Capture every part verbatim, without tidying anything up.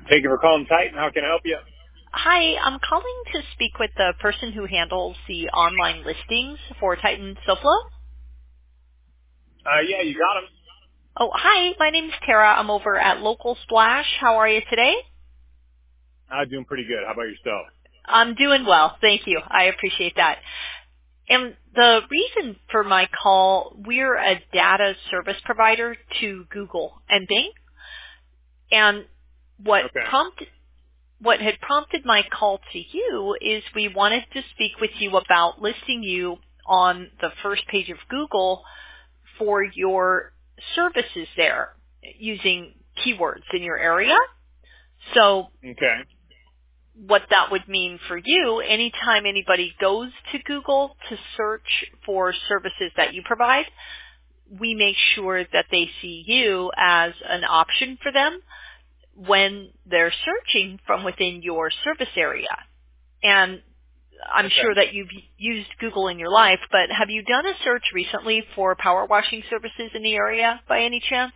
Thank you for calling Titan. How can I help you? Hi, I'm calling to speak with the person who handles the online listings for Titan SoFlo. Uh, yeah, you got him. Oh, hi, my name's Tara. I'm over at Local Splash. How are you today? I'm doing pretty good. How about yourself? I'm doing well. Thank you. I appreciate that. And the reason for my call, we're a data service provider to Google and Bing. And what Okay. prompted What had prompted my call to you is we wanted to speak with you about listing you on the first page of Google for your services there using keywords in your area. So Okay. what that would mean for you, anytime anybody goes to Google to search for services that you provide, we make sure that they see you as an option for them when they're searching from within your service area. And I'm Okay. sure that you've used Google in your life, but have you done a search recently for power washing services in the area by any chance?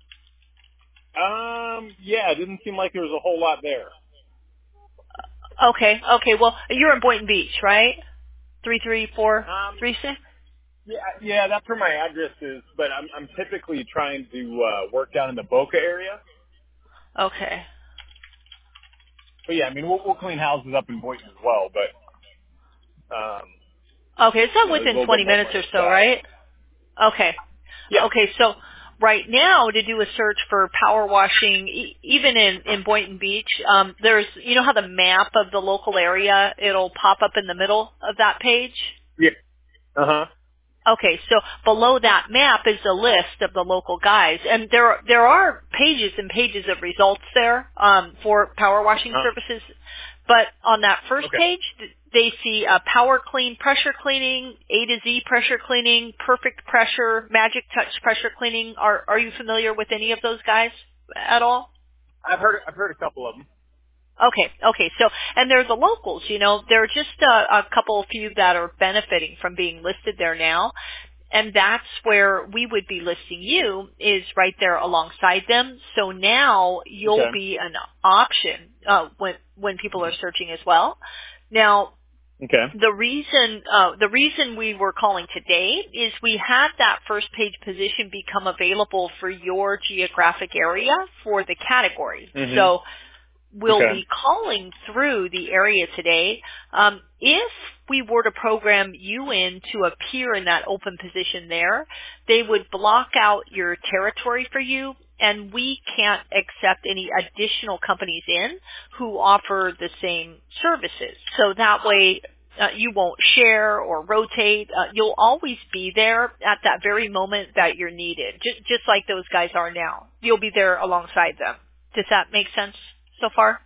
Um, yeah, it didn't seem like there was a whole lot there. Okay, okay. Well, you're in Boynton Beach, right? three three four Um, three six? yeah, yeah, that's where my address is, but I'm I'm typically trying to uh, work down in the Boca area. Okay. But yeah, I mean, we'll, we'll clean houses up in Boynton as well, but um, Okay, it's not you know, there's a within little bit twenty more minutes money or in so, south. right? Okay. Yeah. Okay, so right now to do a search for power washing, e- even in, in Boynton Beach, um, there's, you know how the map of the local area, it'll pop up in the middle of that page? Yeah. Uh huh. Okay, so below that map is a list of the local guys, and there there are pages and pages of results there um, for power washing Uh huh. services. But on that first Okay. page, th- they see uh, power clean, pressure cleaning, A to Z pressure cleaning, perfect pressure, magic touch pressure cleaning. Are are you familiar with any of those guys at all? I've heard I've heard a couple of them. Okay, okay. So, and they're the locals, you know, there are just a, a couple few that are benefiting from being listed there now. And that's where we would be listing you is right there alongside them. So now you'll Okay. be an option uh, when when people are searching as well. Now, Okay. the reason uh, the reason we were calling today is we had that first page position become available for your geographic area for the category. Mhm. So will Okay. be calling through the area today. Um, if we were to program you in to appear in that open position there, they would block out your territory for you, and we can't accept any additional companies in who offer the same services. So that way, uh, you won't share or rotate. Uh, you'll always be there at that very moment that you're needed, just, just like those guys are now. You'll be there alongside them. Does that make sense so far?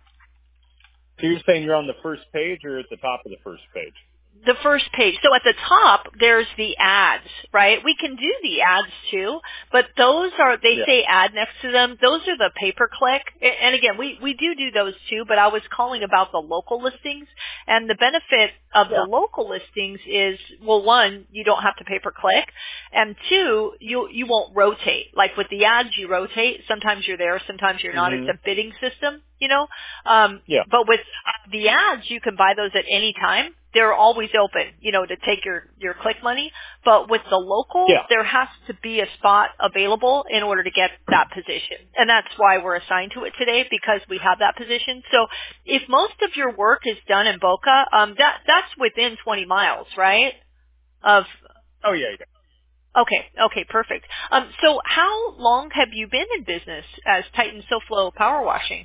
So you're saying you're on the first page or at the top of the first page? The first page. So at the top, there's the ads, right? We can do the ads too, but those are, they Yeah. say ad next to them. Those are the pay-per-click. A- And again, we, we do do those too, but I was calling about the local listings. And the benefit of the Yeah. local listings is, well, one, you don't have to pay-per-click. And two, you, you won't rotate. Like with the ads, you rotate. Sometimes you're there, sometimes you're not. It's Mhm. a bidding system, you know? Um, Yeah. but with the ads, you can buy those at any time. They're always open, you know, to take your, your click money. But with the local, Yeah. there has to be a spot available in order to get that position. And that's why we're assigned to it today, because we have that position. So if most of your work is done in Boca, um, that, that's within twenty miles, right? Of, Oh yeah. Yeah. okay, okay, perfect. Um, so how long have you been in business as Titan SoFlo Power Washing?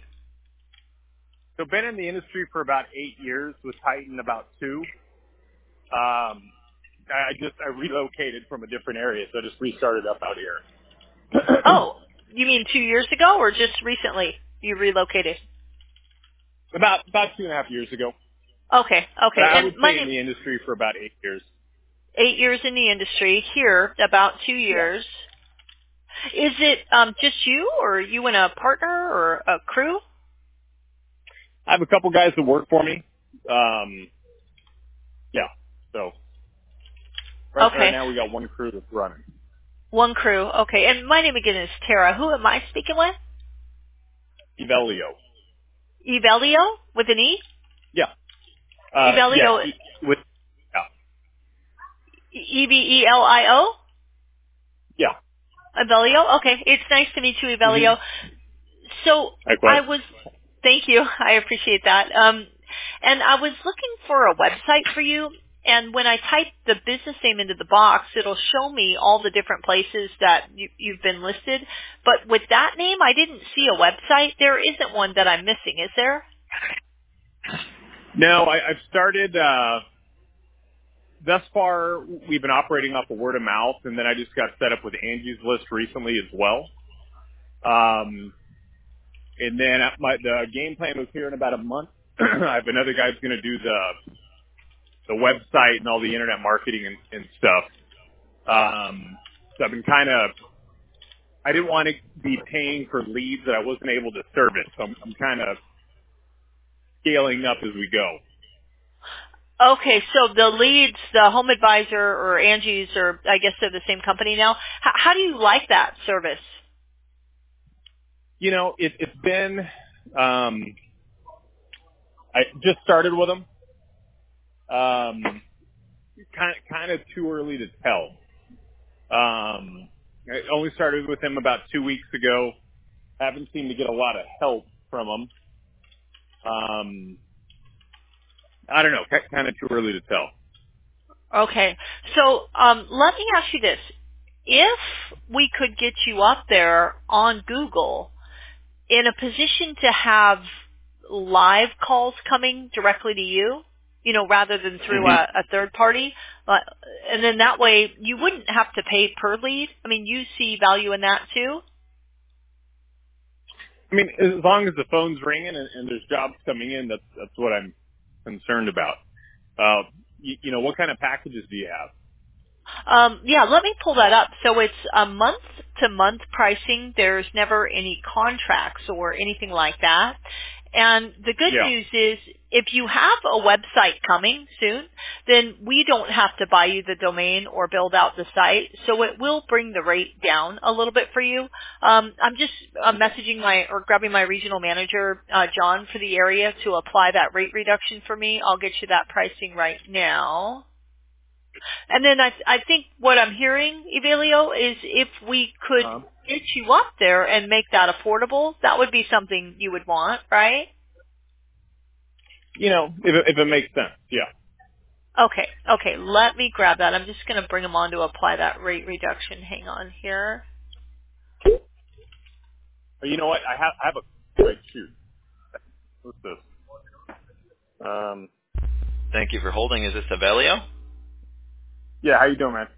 So been in the industry for about eight years. With Titan about two. Um, I I just I relocated from a different area, so I just restarted up out here. Oh, you mean two years ago or just recently you relocated? about about two and a half years ago. Okay, But okay. I And would my say in name, the industry for about eight years. eight years in the industry, here about two Yeah. years. Is it um, just you, or are you and a partner or a crew? I have a couple guys that work for me. Um, yeah. So right right Okay, now we got one crew that's running. one crew. Okay, and my name again is Tara. Who am I speaking with? Evelio. Evelio with an E? Yeah. Uh, Evelio, yeah. E- with, yeah. E V E L I O? Yeah. Evelio? Okay. It's nice to meet you, Mm-hmm. Evelio. So I Likewise. was, thank you. I appreciate that. Um, and I was looking for a website for you. And when I type the business name into the box, it'll show me all the different places that you, you've been listed. But with that name, I didn't see a website. There isn't one that I'm missing, is there? No, I, I've started, uh, thus far, we've been operating off of word of mouth, and then I just got set up with Angie's List recently as well. Um, and then my, the game plan was here in about a month. I have another guy who's going to do the the website and all the internet marketing and, and stuff. Um, so I've been kind of, I didn't want to be paying for leads that I wasn't able to service. So I'm, I'm kind of scaling up as we go. Okay, so the leads, the Home Advisor or Angie's, or I guess they're the same company now. How, how do you like that service? You know, it, it's been, um, I just started with them. Um, kind of, kind of too early to tell. Um, I only started with him about two weeks ago. Haven't seemed to get a lot of help from him. Um, I don't know, kind of too early to tell. Okay, so um, let me ask you this. If we could get you up there on Google in a position to have live calls coming directly to you, you know, rather than through hmm a, a third party, uh, and then that way you wouldn't have to pay per lead. I mean, you see value in that too? I mean, as long as the phone's ringing and, and there's jobs coming in, that's that's what I'm concerned about. Uh, you, you know, what kind of packages do you have? Um, yeah, let me pull that up. So it's a month-to-month pricing. There's never any contracts or anything like that. And the good Yeah. news is if you have a website coming soon, then we don't have to buy you the domain or build out the site. So it will bring the rate down a little bit for you. Um, I'm just uh, messaging my or grabbing my regional manager, uh, John, for the area to apply that rate reduction for me. I'll get you that pricing right now. And then I, I think what I'm hearing, Evelio, is if we could Um, get you up there and make that affordable, that would be something you would want, right? you know, if it, if it makes sense, yeah. Okay, okay, let me grab that. I'm just going to bring them on to apply that rate reduction. Hang on here. But you know what? I have I have a wait, shoot. What's this? Um, Thank you for holding. Is this Avelio? yeah. How you doing, man?